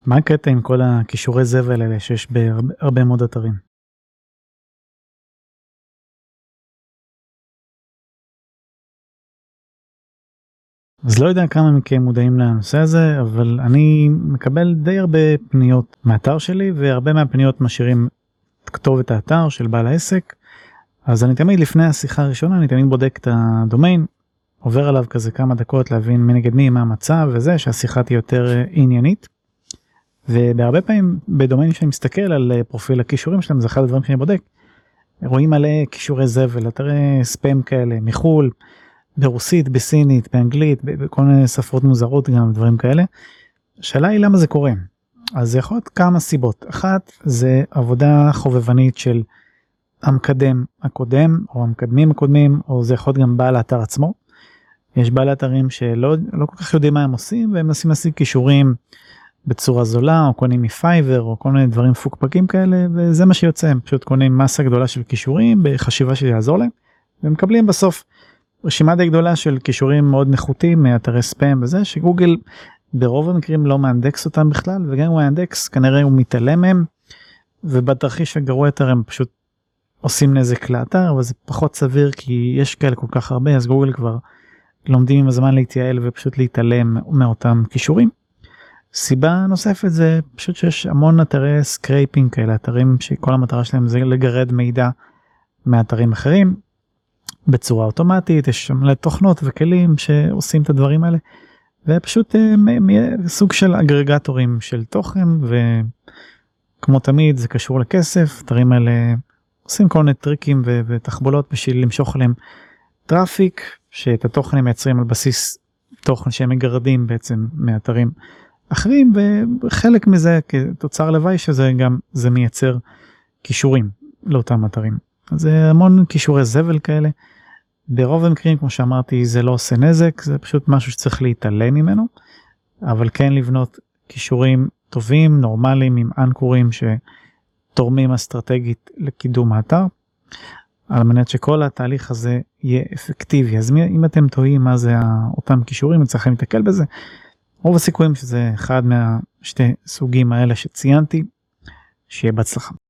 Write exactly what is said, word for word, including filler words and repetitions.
מה הקטע עם כל הכישורי זבל האלה שיש בהרבה מאוד אתרים? אז לא יודע כמה מכם מודעים לנושא הזה, אבל אני מקבל די הרבה פניות מהאתר שלי, והרבה מהפניות משאירים את כתובת האתר של בעל העסק. אז אני תמיד לפני השיחה הראשונה, אני תמיד בודק את הדומיין, עובר עליו כזה כמה דקות להבין מי נגד מי, מה המצב וזה, שהשיחה תהיה יותר עניינית. ובהרבה פעמים בדומיין שאני מסתכל על פרופיל הכישורים שלהם, זה אחד הדברים שאני בודק. רואים מלא כישורי זבל, אתרי ספאם כאלה, מחול, ברוסית, בסינית, באנגלית, בכל מיני שפות מוזרות גם, דברים כאלה. השאלה היא למה זה קורה. אז זה יכול להיות כמה סיבות. אחת, זה עבודה חובבנית של המקדם הקודם, או המקדמים הקודמים, או זה יכול להיות גם בעל האתר עצמו. יש בעל אתרים שלא לא כל כך יודעים מה הם עושים, והם מנסים להשיג כישורים בצורה זולה, או קונים מפייבר, או כל מיני דברים פוקפקים כאלה, וזה מה שיוצא. הם פשוט קונים מסה גדולה של כישורים, בחשיבה שיעזור להם, ומקבלים בסוף רשימה די גדולה של כישורים מאוד נחותים, מאתרי ספאם וזה, שגוגל ברוב המקרים לא מאנדקס אותם בכלל, וגם הוא מאנדקס, כנראה הוא מתעלם מהם, ובתרחיש הגרוע יותר הם פשוט עושים נזק לאתר, אבל זה פחות סביר, כי יש כאלה כל כך הרבה, אז גוגל כבר לומדים עם הזמן להתייעל, ופשוט להתעלם מאותם כישורים. סיבה נוספת זה פשוט שיש המון אתרי סקרייפינג כאלה, אתרים שכל המטרה שלהם זה לגרד מידע מאתרים אחרים, בצורה אוטומטית, יש שם תוכנות וכלים שעושים את הדברים האלה, ופשוט סוג של אגרגטורים של תוכן, וכמו תמיד זה קשור לכסף, אתרים האלה עושים כל מיני טריקים ותחבולות בשביל למשוך עליהם טראפיק, שאת התוכן הם מייצרים על בסיס תוכן שהם מגרדים בעצם מאתרים אחרים, וחלק מזה כתוצר לוואי שזה גם זה מייצר כישורים לאותם אתרים. אז זה המון כישורי זבל כאלה. ברוב המקרים, כמו שאמרתי, זה לא עושה נזק, זה פשוט משהו שצריך להתעלם ממנו, אבל כן לבנות כישורים טובים, נורמליים, עם אנקורים שתורמים אסטרטגית לקידום האתר, על מנת שכל התהליך הזה יהיה אפקטיבי. אז אם אתם תוהים מה זה אותם כישורים, צריכים להתקל בזה. רוב הסיכויים שזה אחד מהשתי סוגים האלה שציינתי, שיהיה בהצלחה.